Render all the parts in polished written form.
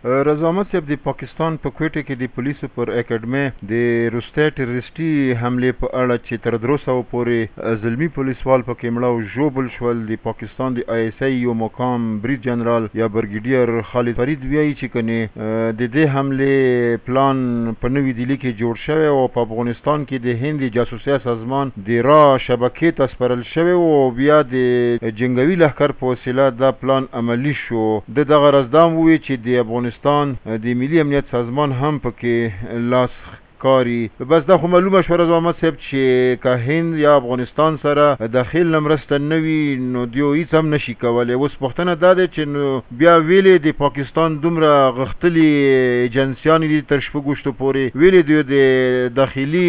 رضا احمد صاحب د پاکستان په کوټه کې د پولیسو پر اکیډمي د روسي ټیرریسټي حمله په اړه چې تر دروسه پورې ظلمي پولیسوال پکې مړه او ژوبل شول، د پاکستان د آی اس آی یو مقام برید جنرال یا برګیډیر خالد فرید وایي چې کنه د دې حمله پلان په نوې دلی کې جوړ شوی او په افغانستان کې د هند جاسوسي سازمان د را شبکې ته سپارل شوی او بیا د جنگوي لښکر په وسیله دا پلان عملی شو. د دغه رزدام وی چې د افغانستان د ملي امنیت سازمان هم پکې لاس کاری. بس دا خو معلومه شو رضا احمد صاحب چې که هند یا افغانستان سره داخل نمرسته نوي نو دیو هیڅ هم نشي کولی. اوس پوښتنه دا ده چې نو بیا ویلې د پاکستان دومره غښتلي ایجنسیانې دي تر شپږوشتو پورې ویلې دوی د داخلي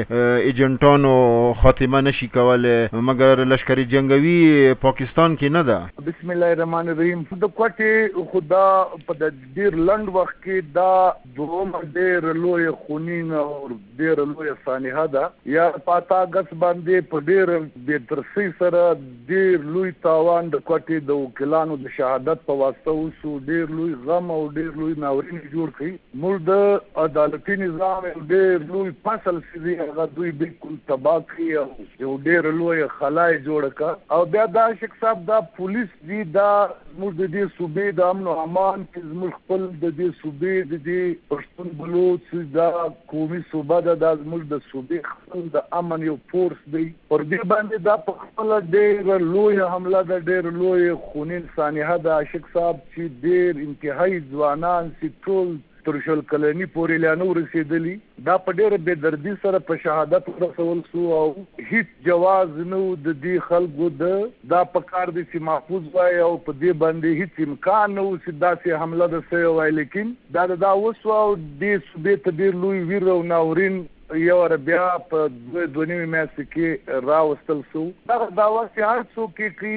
ایجنټانو خاتمه نشي کولی مګر لشکري جنګوي پاکستان کې نه ده. بسم الله الرحمن الرحیم. د کوټې خدا په ډیر لنډ وخت کې دا دومره ډیر لوی خونین او ډیر لوی سانحه ده یا پاتا غس باندې په ډیر بې ترسۍ سره ډیر لوی تاوان د کوټې د وکیلانو د شهادت په واسطه وشو. ډیر لوی غم او ډیر لوی ناورین جوړ کړي. موږ د عدالتي نظام ډیر لوی فصل چې هغه دوی بالکل تباه کړي او یو ډیر لوی خلای جوړ کړه. او بیا دا شیخ صاحب دا پولیس دی دا موږ د دې صوبې د امن او امان چې موږ خپل د دې صوبې د دې پښتون بلوچ دا قومي صوبه ده دا زموږ د صوبې خپل د امن یو فورس دی. پر دې باندې دا په خپله ډېره لویه حمله ده، ډېر لوی خونین سانحه ده عاشق صاحب چې ډېر انتهایي ځوانان چې ټول تر شل کلني پورې لا نه رسېدلي دا په ډېره بې دردي سره په شهادت ورسول سو او هیڅ جواز نه د دې خلکو دا په کار دی چې محفوظ وای او په دې باندې هیڅ امکان نه و چې داسې حمله ده سوی وای. لیکن دا وسوه او دې صوبې ته ډېر لوی ویر او ناورین یو بیا په دوه نیمې میاشتې کې راوستل سو. دغه دعوه چې هر څوک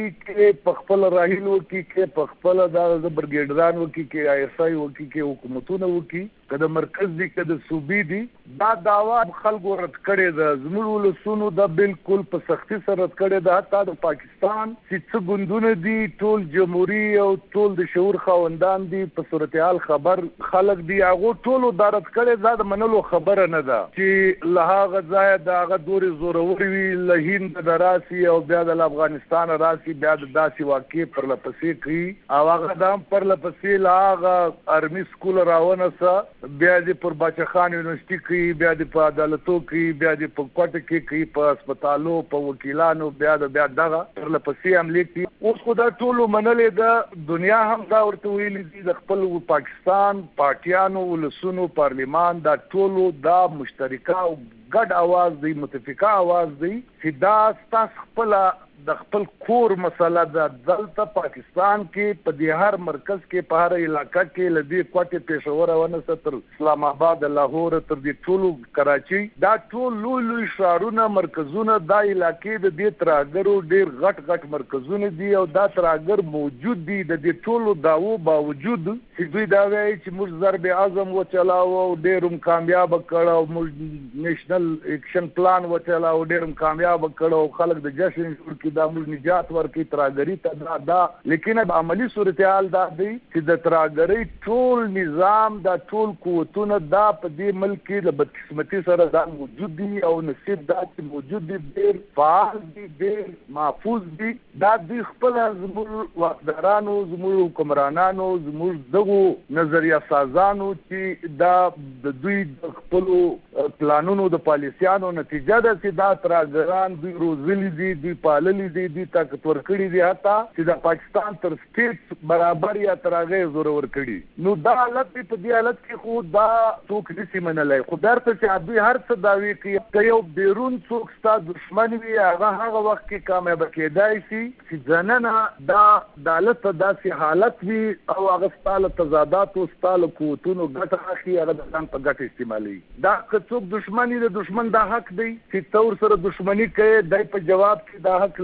کې په خپل راهیل وکړي کې په خپله دا د برګیډران وکړي کې آی اس آی وکړي کې حکومتونه وکړي که د مرکز دي که د صوبې دي دا دعوه خلکو رد کړې ده. زموږ ولسونو دا بالکل په سختي سره رد کړې ده. حتی د پاکستان چې څه ګوندونه دي ټول جمهوري او ټول د شعور خاوندان دي په صورتحال خبر خلک دي هغو ټولو دا رد کړې دا د منلو خبره نه ده چې له هغه ځایه د هغه دورې زورورې وي له هند د راسي او بیا د افغانستان راسي بیا د داسې واقع پرله پسې کوي او هغه دا هم پرله پسې له هغه ارمي سکول راونسه بیا دې پر باچا خان یونیورسټي کوي بیا دې په عدالتو کوي بیا دې په کوټه کې کوي په هسپتالو په وکیلانو بیا دغه پرله پسې حملې کوي. اوس خو دا ټولو منلې ده دنیا هم دا ورته ویلي دي د خپل پاکستان پارټیانو ولسونو پارلیمان دا ټولو دا مشترکه او ګډ اواز دی متفقه اواز دی چې دا ستاسو خپله د خپل کور مسله ده. دلته پاکستان کې په دې هر مرکز کې په هر علاقه کې له دې کوټې پېښور ونسه تر اسلام آباد لاهور تر دې ټولو کراچۍ دا ټول لوی لوی ښارونه مرکزونه دا علاقې د دې ترهګرو ډېر غټ مرکزونه دي او دا ترهګر موجود دي. د دې ټولو دعوو باوجود چې دوی دا وایي چې موږ ضرب اعظم وچلاوه او ډېر هم کامیابه کړه او موږ نیشنل ایکشن پلان وچلاوه ډېر هم کامیابه کړه او خلک د جشن جوړ کړي دا موږ نجات ورکړي ترهګري ته دا لیکن عملي صورتحال دا دی چې د ترهګرۍ ټول نظام دا ټول قوتونه دا په دې ملک کې د بدقسمتي سره دا موجود دي او نصیب دا چې موجود دي ډېر فعال دي ډېر محفوظ دي. دا دوی خپله زموږ واکدارانو زموږ حکمرانانو زموږ دغو نظریه سازانو چې دا د دوی د خپلو پلانونو د پالیسیانو نتیجه ده چې دا ترهګران دوی روزلي دي دوی پاللي دي دوی طاقت ورکړي دي حتی چې د پاکستان تر سټیټ برابر یا تر هغې زور ورکړي. نو دا حالت دی په دې حالت کې خو دا څوک نشي منلی خو درته چې دوی هر څه دعوې کوي که یو بیرون څوک ستا دښمن وي هغه وخت کې کامیابه کېدای شي چې دننه دا د حالت ته داسې حالت وي او هغه ستا له تضاداتو ستا له قوتونو ګټه اخلي هغه د ځان په ګټه استعمالوي. دا که څوک دښمن وي د دښمن دا حق دی چې ته ورسره دښمني کوې دی په جواب کې دا حق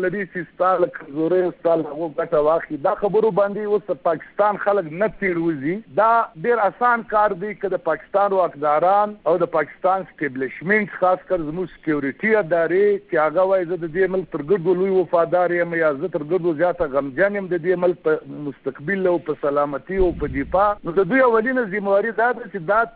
لري چې ستا له کمزورۍ ستا له هغو ګټه واخلي. دا خبرو باندې اوس د پاکستان خلک نه تېروځي. دا ډېر اسان کار دی که د پاکستان واکداران او د پاکستان سټیبلیشمنټ خاص کر زموږ سکیورټي ادارې چې هغه وایي زه د دې ملک تر ګردو لوی وفادار یم یا زه تر ګردو زیاته غمجن یم د دې ملک په مستقبل او په سلامتي او په دفاع، نو د دوی اولینه ذمہواري دا ده چې دا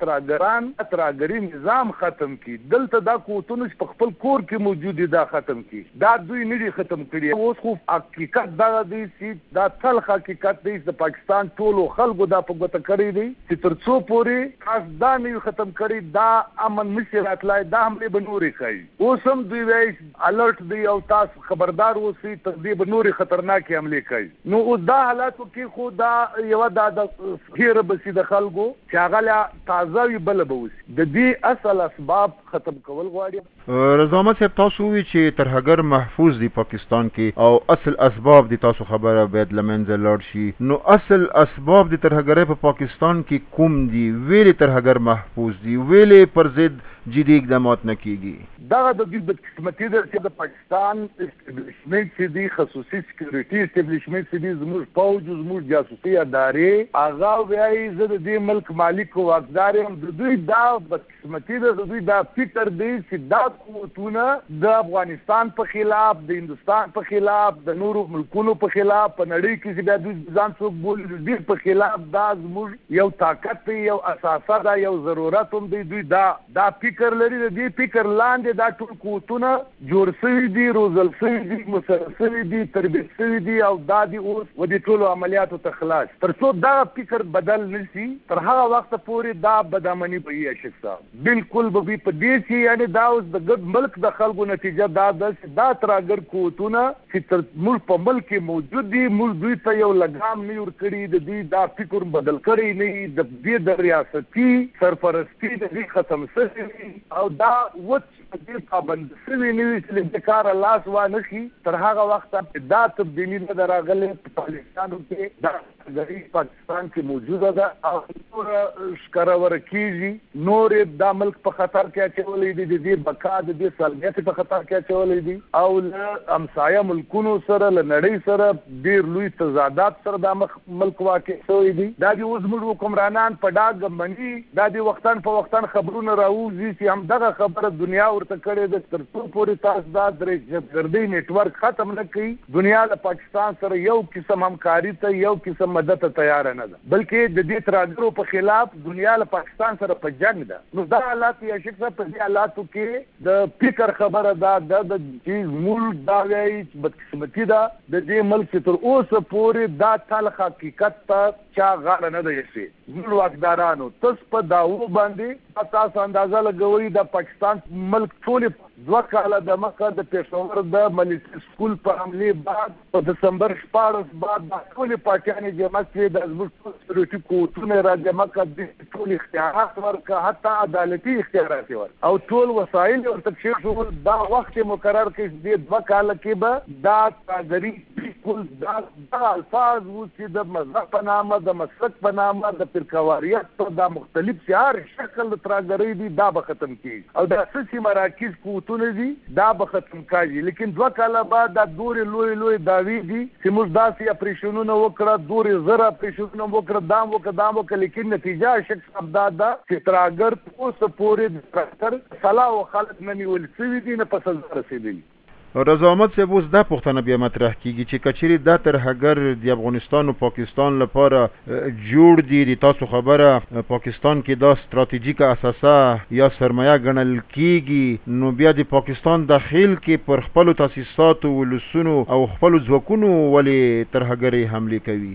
ترهګري نظام ختم کړي. دلته دا قوتونه چې په خپل کور کې موجود دي دا ختم کړي. دا دوی نه دي ختم کړي. اوس خو حقیقت دا دی چې دا تلخ حقیقت دی د پاکستان ټولو خلکو دا په ګوته کړی دی چې تر څو پورې تاسو دا نه ختم کړي دا امن نشي راتلای، دا حملې به نورې کوي. اوس هم دوی وایي الرټ دی او تاسو خبردار اوسئ تر دې به نورې خطرناکې حملې کوي. نو اوس دا حالاتو کې خو دا یوه دا د هیره بسي د خلکو چې هغه لا تازه وي بله به اوسي. د دې اصل اسباب ختم کول غواړي. رضا احمد صاحب تاسو وی چې ترهګر محفوظ دی پاکستان کې او اصل اسباب دی تاسو خبره باید لمنځه لاړ شي. نو اصل اسباب د ترهګرۍ په پاکستان کې کوم دي؟ ویلې ترهګر محفوظ دی، ویلې پر ضد جدي اقدامات نه کیږي؟ دغه د دوی بدقسمتي ده چې د پاکستان اسټبلیشمنټ چې دی خصوصي سکیورټي اسټبلیشمنټ چې دی زموږ پوځ زموږ جاسوسي ادارې هغه وایي زه د دې ملک مالک او واکدار یم. د دوی دا بدقسمتي ده، د دوی دا فکر دی چې دا قوتونه د افغانستان په خلاف، د هندوستان په خلاف، د نورو ملکونو په خلاف، په نړۍ کې چې بیا دوی ځان څوک بولي د دې په خلاف دا زموږ یو طاقت دی، یو اساسه ده، یو ضرورت هم دی. دوی دا فکر لري. د دې فکر لاندې دا ټول قوتونه جوړ شوي دي، روزل شوي دي، مسر شوي دي، تربیت شوي دي او دا دي اوس و دې ټولو عملیاتو ته خلاص. تر څو دا فکر بدل نشي تر هغه وخته پورې دا بدامني به وي. اشرف صاحب بالکل به وي په دې چې یعنې دا اوس د ګډ ملک د خلکو نتیجه دا ده چې دا ترهګر قوتونه چې تر موږ په ملک کې موجود دي موږ دوی ته یو لګام نه ورکړي، د دوی دا فکر بدل کړی نه، د دې د ریاستي سرپرستي د دې ختم شوي او دا وڅ په دې پابند شوي نه وي چې د کاره لاس وانخلي. تر هغه وخته دا تبدیلي نه ده راغلې په پاکستان کې. دا ترهګري پاکستان کې موجوده ده او نوره ښکاره کېږي، نورې دا ملک په خطر کې اچولی دي، د دې بقا د دې صالحیت په خطر کې اچولی دي او له همسایه ملکونو سره له نړۍ سره ډېر لوی تضادات سره دا ملک واقع شوی دي. دا دي اوس زموږ حکمرانان په ډاګ مني، دا دي وختن په وختن خبرونه راوځي چې همدغه خبره دنیا ورته کړې ده. تر څو پورې تاسو دا دهشتګردۍ نیټورک ختم نه کړي دنیا له پاکستان سره یو قسم همکاري ته یو قسم مدد ته تیاره نه ده، بلکې د دې ترهګرو په خلاف دنیا له پاکستان سره په جنګ ده. نو دا حالات یا شک په دې حالاتو کې د فکر خبره دا د چې ملک دا وایي بدقسمتي ده د دې ملک چې تر اوسه پورې دا تلخ حقیقت ته چا غاړه نه ده ایښې. زموږ واکدارانو تاسو په دعوو باندې تاسو اندازه لګوئ د پاکستان ملک ټولې 2 کاله د مخه د پېښور د ملیټري سکول په حملې بعد په دسمبر 14 بعد د ټولې پاکستاني جماعت کې د زموږ سکیورټي قوتونه را جمع کړي، ټول اختیارات ورکړه، حتی عدالتي اختیارات ورکړه او ټول وسایل ورته کېښ شول. دا وخت مقرر کړي چې 2 کاله کې به دا ترهګري بالکل دا الفاظ و چې د مذهب په نامه، د مسلک په نامه، د فرقواریت په دا مختلف هر شکل د ترهګرۍ دي دا به ختم کېږي او د اساسي مراکز قوتونه دي دا به ختم کېږي. لیکن 2 کاله بعد دا دورې لوی دعوې دي چې موږ داسې اپریشنونه وکړه، دورې زره اپریشنونه وکړه، دام وکړه، لیکن نتیجه شک دا ده چې ترهګر اوسه پورې د ترهګر سلا او خلک نه نیول شوي دي، نه په سزا رسېدلي. رضا احمد صاحب اوس دا پوښتنه بیا مطرح کیږي چې کچېرې دا ترهګر د افغانستان او پاکستان لپاره جوړ دي، د تاسو خبره پاکستان کې دا ستراتیژیک اساسه یا سرمایه ګڼل کیږي، نو بیا د پاکستان داخل کې پر خپلو تاسیساتو ولسونو او خپلو ځواکونو ولې ترهګرۍ حملې کوي؟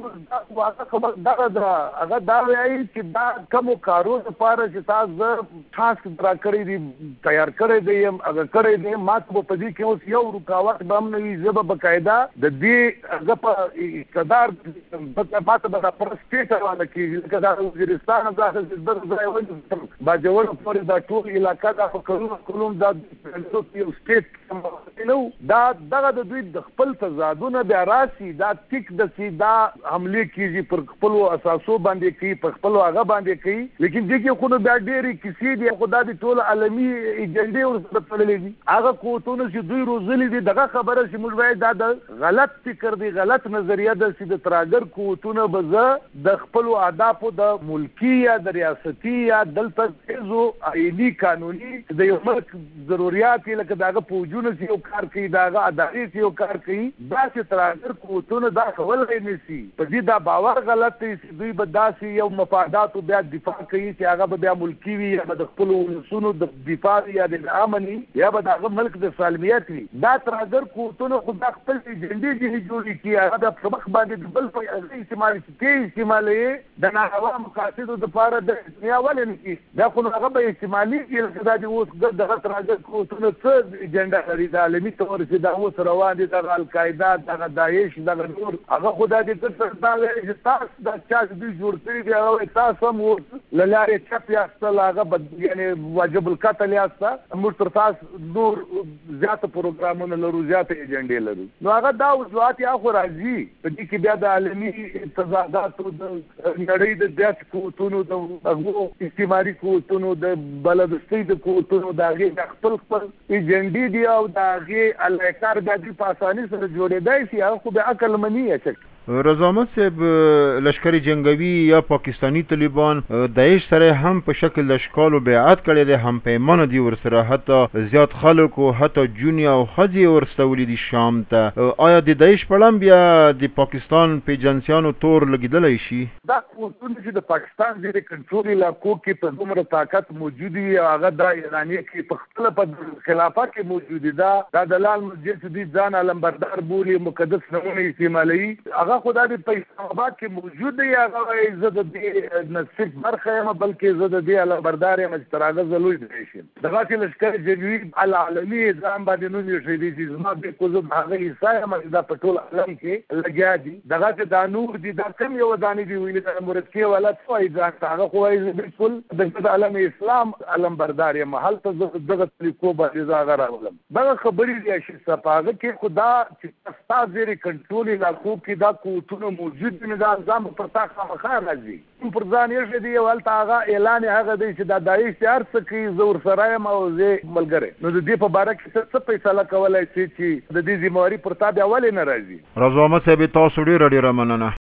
هغه دا وایي چې دا کومو کارو لپاره چې تاسو ټاسک را کړی دي تیار کړی دی هغه کړی دی ما ته په دې کې اوس یو رکاوټ به هم نه وي. زه به باقاعده د دې هغه په اقتدار ما ته به پر سټیټ روانه کېږي لکه دا وزیرستان دا باجوړ پورې دا ټول علاقه دا په کلوم دا یو سټیټ نو دا دغه د دوی د خپل تضادونه بیا راسي دا ټیک د چې دا حمله کیږي پر خپل اساسو باندې کوي په خپل هغه باندې کوي لیکن دغه خو نو بیا ډېری کیسې دي خو دا د ټول عالمي ایجنډې ورسره تړلې دي هغه قوتونه چې دوی روزلي دي دغه خبره چې موږ وایي دا د غلط فکر دی غلط نظریه ده چې د تراګر قوتونه به زه د خپل اهدافو د ملکی یا د ریاستي یا دلته ایزو آئینی قانوني د یو ملک ضرورت لکه داغه فوجونه چې یو کار کوي داغه ادارې چې یو کار کوي دا چې تراګر قوتونه دا کولای نشي په دې دا باور غلط دی چې دوی به داسې یو مفادات بیا دفاع کوي چې هغه به بیا ملکی وي یا به د خپل ولسونو د دفاع یا د امني یا به دغه ملک د سالمیت وي دا تراګر قوتونه خو د خپل ایجنډې چې جوړې کړي هغه د مخ باندې د بل په استعمالي د ناروا مقاصدو لپاره د دنیا ولې نه کیږي دا خو هغه به استعمالي کړي دا د اوس دغه تراګر قوتونه څه ایجنډا لري د عالمي تور چې دا اوس روان دي د القاعده دغه داعش دغه نور هغه خدای دې تر دا چې تاسو د چا دې جوړ کړی دی هغه تاسو هم لاره چپ یاستل هغه یعنی واجب القتل یاسته موږ تر تاسو نور زیات پروګرامونه لرو زیات ایجنډې لرو نو هغه دا وضاحت یا خو راځي په دې کې بیا د عالمي تضاداتو د نړۍ د داس قوتونو د هغو استعماري قوتونو د بلدستۍ د قوتونو د هغې خپل ایجنډې دي او د هغې الکار بیا دوی په اساني سره جوړېدای شي هغه خو بیا عقل مني اچک رضا احمد صاحب لشکري جنگوي یا پاکستانی طالبان داعش سره هم په شکل د اشکالو بیعت کړی دی هم پیمانه دي ورسره حتی زیات خلکو حتی جونی او ښځې ورسته ولیدي شام ته آیا د داعش په اړه بیا د پاکستان پیجنسیانو تور لګېدلی شي دا قوتونه چې د پاکستان زیر کنټرول علاقو کې په دومره طاقت موجود وي هغه د ایرانیه کې په خپله په خلافه کې موجود دي دا د لال مسجد چې دوی ځان علمبردار بولي مقدس نمونه استعمالوي هغه خدا دې په اسلام آباد کې موجود دی هغه زه د دې نصف برخه یم بلکې زه د دې علمبردار یم چې تر هغه زه لوی دی شم دغه چې لشکر جنګي العالمي نظام باندې نوم یې شوی دی چې زما د کوزه هغه حصہ یم دا په ټول عالم کې لګیا دي دغه چې دا نور دي دا کم یو ودانې دي ویلي د مرکه ولا څه ځان هغه خو یې بالکل د عالم اسلام علمبردار یم هلته دغه طریقو باندې زه راولم دغه خبرې دي چې صفاغه کې خدا چې تاسو زیر کنټرول علاقو کې دا قوتونه موجود دي دا نظام پر تا خامخا راځي پر ځان یې دی ول تا هغه اعلان هغه دی چې دا داعش هر څه کې زور سره ما او زه ملګری نو د دې په باره کې څه فیصله کولای شي چې د دې ذمہواری پر تا بیا ولې نه راځي رضا احمد صاحب تاسو ډېر مننه